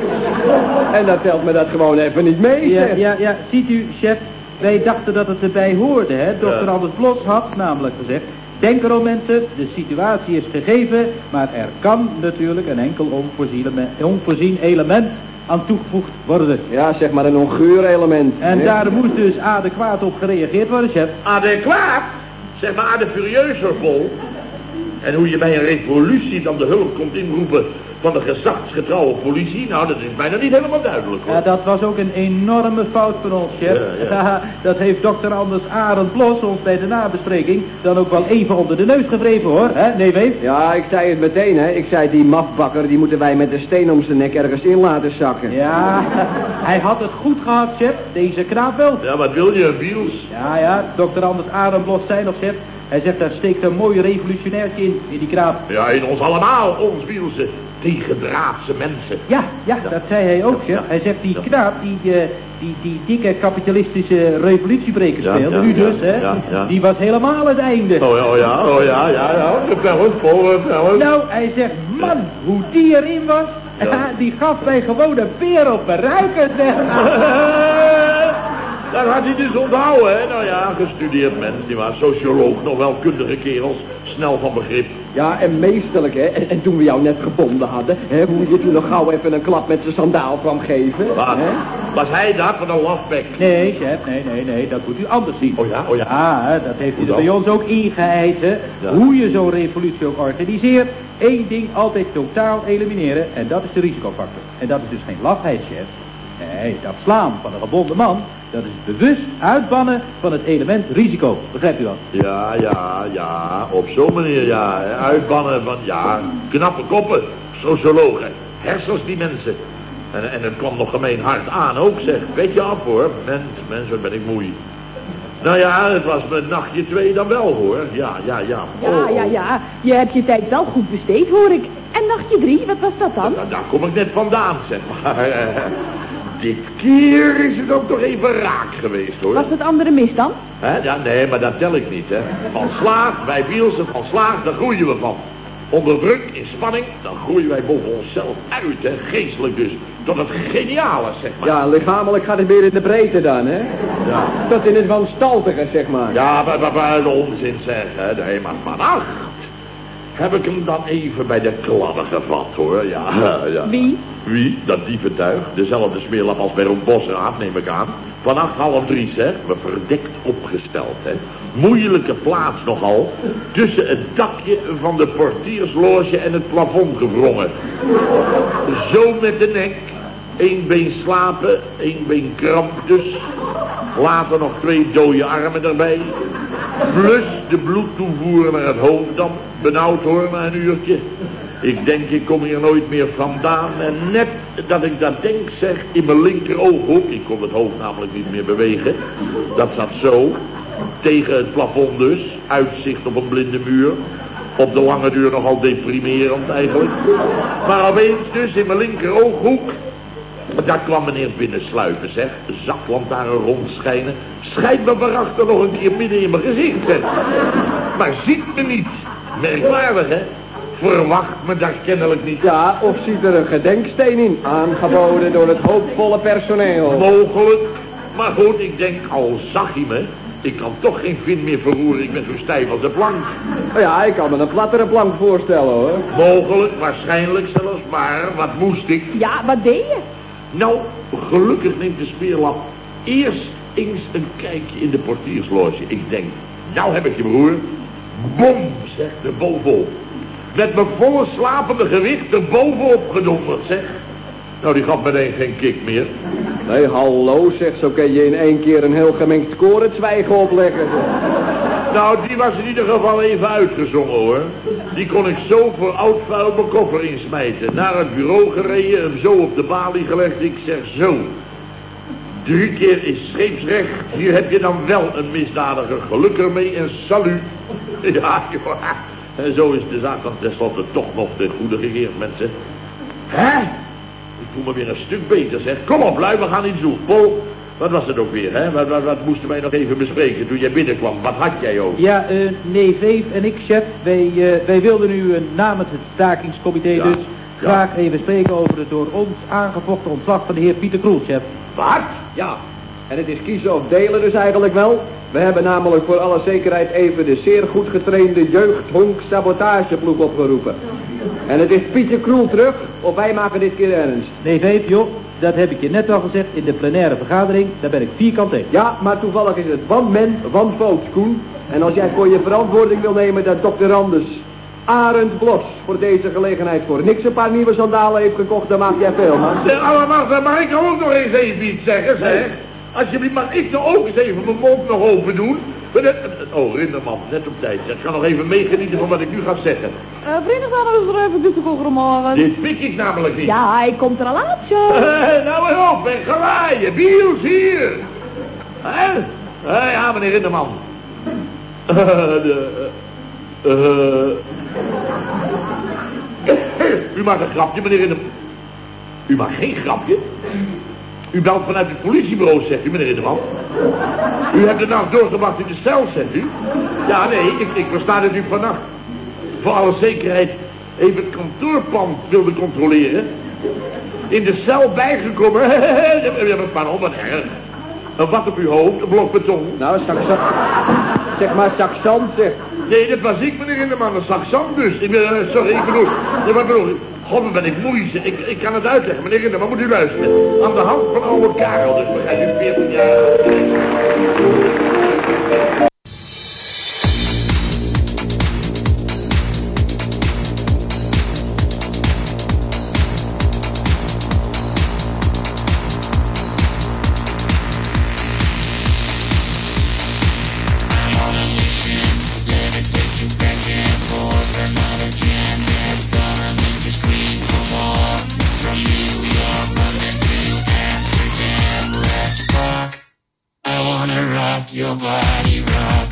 S8: En dat telt me dat gewoon even niet mee, zeg.
S7: Ja, ziet u, chef, wij dachten dat het erbij hoorde, hè. Dr. Anders Blos had namelijk gezegd, denk erom mensen, de situatie is gegeven, maar er kan natuurlijk een enkel onvoorzien element aan toegevoegd worden.
S8: Ja, zeg maar een ongeur-element.
S7: En daar moest dus adequaat op gereageerd worden, chef.
S6: Adequaat? Zeg maar adefurieuzer, Paul. En hoe je bij een revolutie dan de hulp komt inroepen van de gezagsgetrouwe politie, nou, dat is bijna niet helemaal duidelijk, hoor.
S7: Ja, dat was ook een enorme fout van ons, chef. Ja. Dat heeft dokter Anders Arend Blos ons bij de nabespreking dan ook wel even onder de neus gewreven, hoor. Hè, nee, Weef?
S8: Ja, ik zei het meteen, hè. Ik zei, die mafbakker, die moeten wij met een steen om zijn nek ergens in laten zakken.
S7: Ja, hij had het goed gehad, chef. Deze knaap wel.
S6: Ja, wat wil je, Biels?
S7: Ja, dokter Anders Arend Blos zei nog, chef. Hij zegt, daar steekt een mooi revolutionairtje in die knaap.
S6: Ja, in ons allemaal, ons Bielse. Tegendraadse mensen.
S7: Ja, dat zei hij ook, chef. Hij zegt, die knaap, die dikke kapitalistische revolutiebreker speelde, nu dus, hè. Ja. Die was helemaal het einde.
S6: Oh ja. Vertel eens, Paul, vertel eens.
S7: Nou, hij zegt, man, hoe die erin was, die gaf mij gewoon een peer op mijn ruiken, zeg.
S6: Daar had hij dus onthouden, hè. Nou ja, gestudeerd mens, nietwaar. Socioloog, nog wel kundige kerels, snel van begrip.
S8: Ja, en meesterlijk, hè. En toen we jou net gebonden hadden, hè, hoe je toen nog gauw even een klap met zijn sandaal kwam geven.
S6: Wat?
S8: Hè?
S6: Was hij dat van een lafbek?
S7: Nee, chef, nee, dat moet u anders zien.
S6: Oh ja?
S7: Ja, dat heeft hij er bij ons ook ingeheid, hè. Ja. Hoe je zo'n revolutie ook organiseert, één ding altijd totaal elimineren, en dat is de risicofactor. En dat is dus geen lafheid, chef. Nee, dat slaan van een gebonden man, dat is bewust uitbannen van het element risico. Begrijpt u wel?
S6: Ja, op zo'n manier, ja. Uitbannen van, ja, knappe koppen, sociologen, hersens die mensen. En het kwam nog gemeen hard aan ook, zeg. Weet je af, hoor. Mens, wat ben ik moe. Nou ja, het was mijn nachtje 2 dan wel, hoor. Ja.
S5: Ja, je hebt je tijd wel goed besteed, hoor ik. En nachtje 3, wat was dat dan?
S6: Ja, daar kom ik net vandaan, zeg maar. Dit keer is het ook toch even raak geweest, hoor.
S5: Was het andere mis dan?
S6: Ja, nee, maar dat tel ik niet, hè. Van slaag, bij Bielsen, van slaag, daar groeien we van. Onder druk, in spanning, dan groeien wij boven onszelf uit, hè. Geestelijk dus. Tot het geniale, zeg maar.
S8: Ja, lichamelijk gaat het meer in de breedte dan, hè?
S6: Ja.
S8: Tot in het wanstaltige, zeg maar.
S6: Ja, maar de onzin zeggen. Nee, maar vannacht heb ik hem dan even bij de kladden gevat, hoor. Ja.
S5: Wie?
S6: Wie? Dat dieventuig. Dezelfde smeerlap als bij Rob Bosraad, neem ik aan. Vannacht 2:30, zeg. We verdekt opgesteld, hè. Moeilijke plaats nogal. Tussen het dakje van de portiersloge en het plafond gevrongen. Zo met de nek. 1 been slapen, 1 been kramp dus. Later nog 2 dode armen erbij. Plus de bloedtoevoer naar het hoofd dan. Benauwd hoor, na een uurtje. Ik denk, ik kom hier nooit meer vandaan. En net dat ik dat denk, zeg, in mijn linkerooghoek. Ik kon het hoofd namelijk niet meer bewegen. Dat zat zo. Tegen het plafond dus. Uitzicht op een blinde muur. Op de lange duur nogal deprimerend eigenlijk. Maar opeens dus in mijn linkerooghoek. Daar kwam meneer binnensluipen, zeg. Zaklantaarn rondschijnen. Schijnt me waarachter nog een keer midden in mijn gezicht, zeg. Maar ziet me niet. Merkwaardig, hè? Verwacht me daar kennelijk niet.
S8: Ja, of ziet er een gedenksteen in, aangeboden door het hoopvolle personeel.
S6: Mogelijk. Maar goed, ik denk, al zag hij me, ik kan toch geen vin meer verroeren. Ik ben zo stijf als de plank.
S8: Nou ja, ik kan me een plattere plank voorstellen, hoor.
S6: Mogelijk, waarschijnlijk zelfs, maar wat moest ik?
S5: Ja, wat deed je?
S6: Nou, gelukkig neemt de smeerlap eerst eens een kijkje in de portiersloge. Ik denk, nou heb ik je broer. Bom, zegt er bovenop. Met mijn volle slapende gewicht er bovenop gedonderd, zeg. Nou, die gaf meteen geen kick meer.
S8: Nee, hallo, zeg, zo kan je in 1 keer een heel gemengd koor het zwijgen opleggen.
S6: Nou, die was in ieder geval even uitgezongen, hoor. Die kon ik zo voor oud vuil mijn koffer insmijten. Naar het bureau gereden, hem zo op de balie gelegd. Ik zeg zo. 3 keer is scheepsrecht. Hier heb je dan wel een misdadiger. Geluk ermee en salut. Ja, joh. En zo is de zaak dan tenslotte toch nog ten goede gekeerd, mensen. Hè? Ik voel me weer een stuk beter, zeg. Kom op, lui, we gaan iets doen. Paul, wat was het ook weer, hè? Wat moesten wij nog even bespreken toen jij binnenkwam? Wat had jij ook?
S7: Ja, nee, Veef en ik, chef, wij wilden u namens het stakingscomité
S6: Ja,
S7: dus
S6: ja.
S7: graag even spreken over het door ons aangevochten ontslag van de heer Pieter Kroel, chef.
S6: Wat?
S8: Ja, en het is kiezen of delen dus eigenlijk wel. We hebben namelijk voor alle zekerheid even de zeer goed getrainde jeugdhonk sabotageploeg opgeroepen. En het is Pieter Kroel terug, of wij maken dit keer ernst.
S7: Nee, Veef, joh, dat heb ik je net al gezegd in de plenaire vergadering, daar ben ik vierkant tegen.
S8: Ja, maar toevallig is het one man, one vote, Koen. En als jij voor je verantwoording wil nemen dat dokter Anders Arend Blos voor deze gelegenheid voor niks een paar nieuwe sandalen heeft gekocht, dan maak jij veel, man.
S6: Allemaal, mag ik ook nog eens even iets zeggen, zeg? Alsjeblieft, mag ik nou ook eens even mijn mond nog open doen? Oh, Rinderman, net op tijd. Ik ga nog even meegenieten van wat ik nu ga zeggen.
S5: Vrienden, gaan we eens even dit morgen.
S6: Dit pik ik namelijk niet.
S5: Ja, hij komt er al aan, zo.
S6: Nou weer op en gewaaien. Biels hier. Hè? Ja, meneer Rinderman. U maakt een grapje, meneer Rinderman. U maakt geen grapje? U belt vanuit het politiebureau, zegt u, meneer Rinderman. U hebt de nacht doorgebracht in de cel, zegt u? Ja, nee, ik versta dat u vannacht voor alle zekerheid even het kantoorpand wilde controleren. In de cel bijgekomen. Pardon, wat erg. Een wat op uw hoofd, een blok beton.
S8: Nou, zeg maar Saxant, zeg.
S6: Nee, dat was ik, meneer Rinderman, een Saxant dus. Sorry, ik bedoel, wat bedoel ik? God, wat ben ik moeilijk. Ik kan het uitleggen, meneer Rinderman, moet u luisteren. Aan de hand van oude Karel, dus begrijp u, 14 jaar.
S9: Your body rock.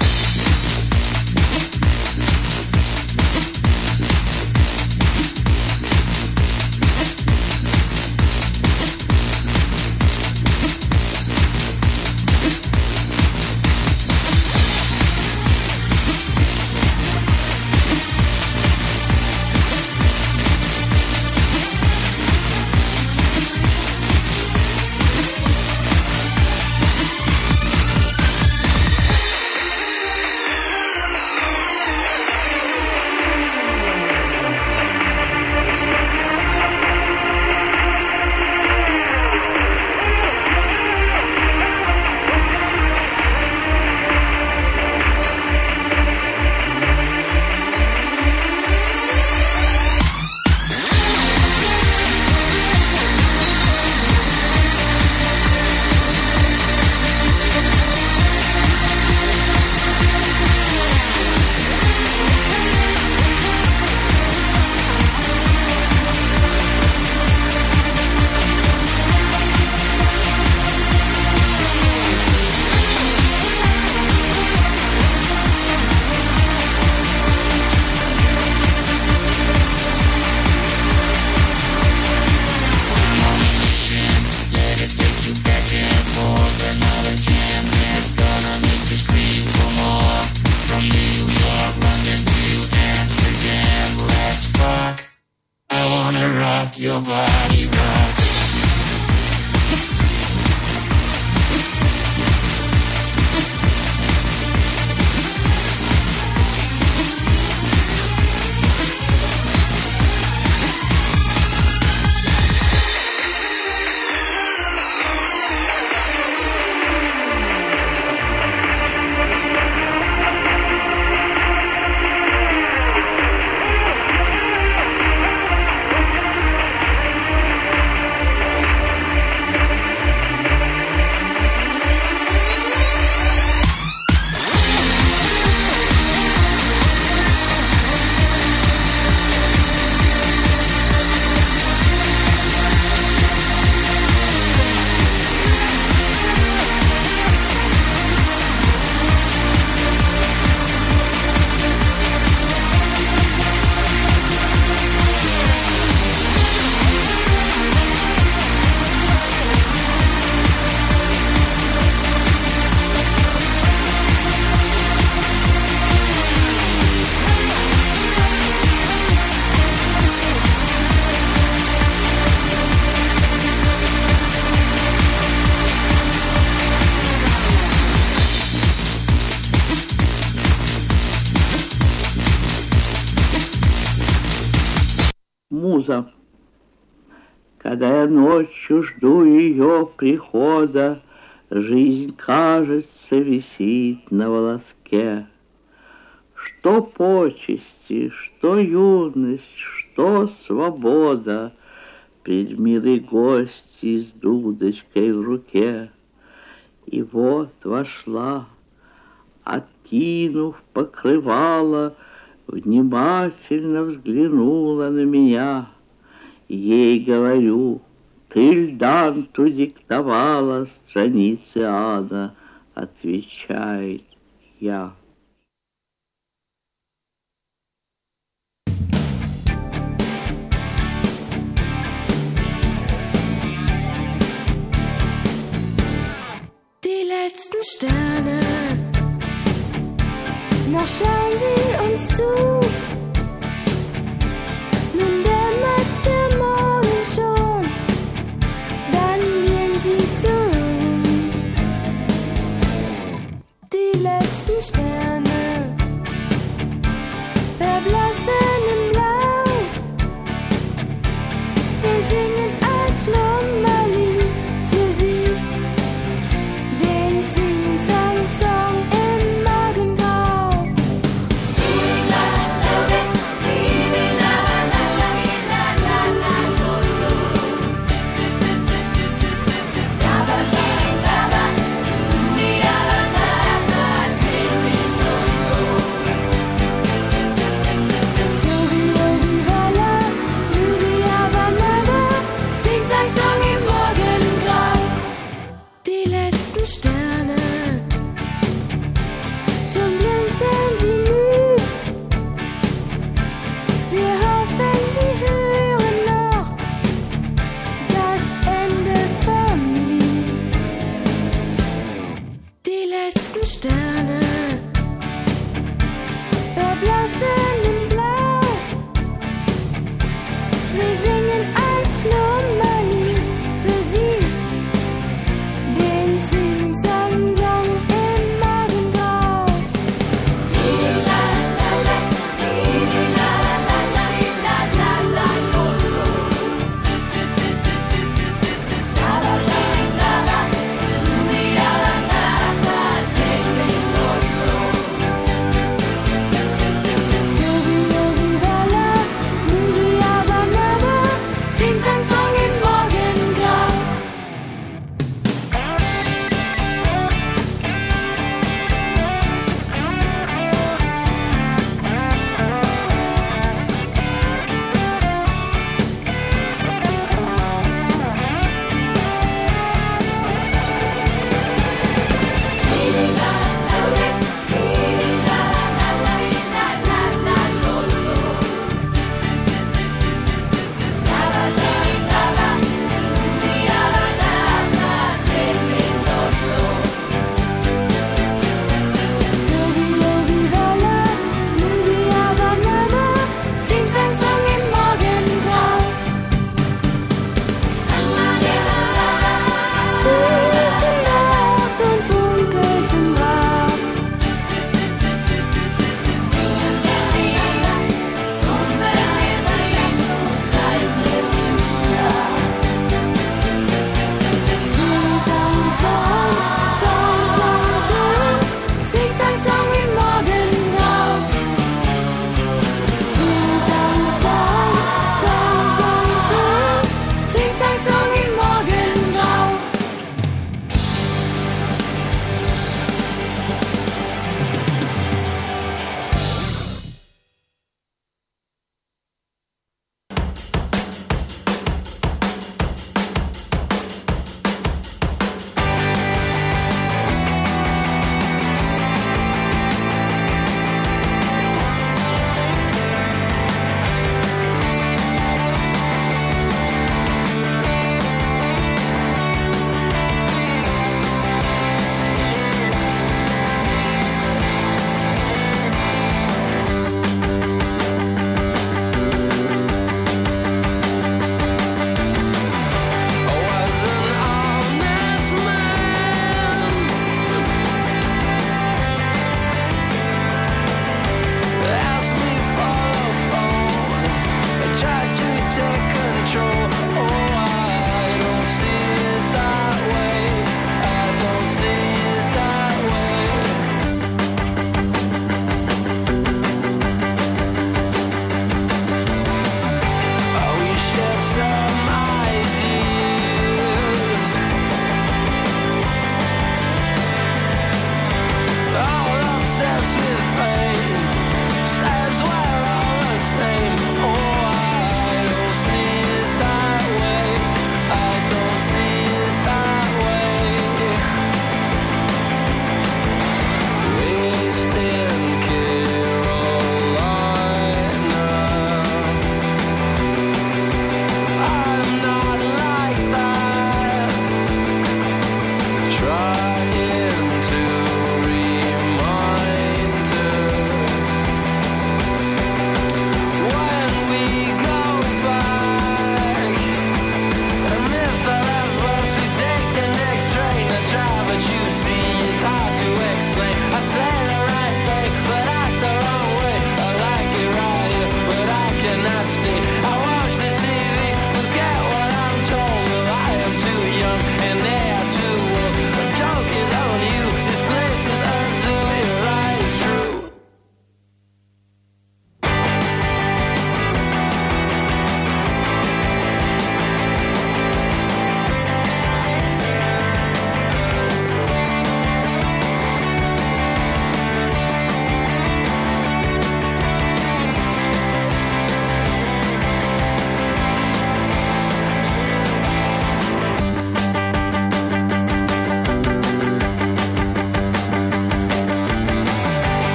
S9: rock your body, rock.
S10: Муза. Когда я ночью жду ее прихода, жизнь, кажется, висит на волоске. Что почести, что юность, что свобода, пред милой гостьей с дудочкой в руке. И вот вошла, откинув покрывало, внимательно взглянула на меня. Ей говорю: ты Льданту диктовала страницы ада. Отвечает: я.
S11: Die letzten Sterne, noch schauen sie uns zu. Nun dämmert der Morgen schon, dann gehen sie zu. Die letzten Sterne verblassen im Blau. Wir singen ein Schlummerlied für sie, den Sing-Sang-Song im Morgengrau. Die letzten Sterne, schon blinzeln sie müde. Wir hoffen, sie hören noch das Ende vom Lied. Die letzten Sterne verblassen im Blau. Wir singen ein Schlummerlied für sie, den Sing-Sang-Song im Morgengrau.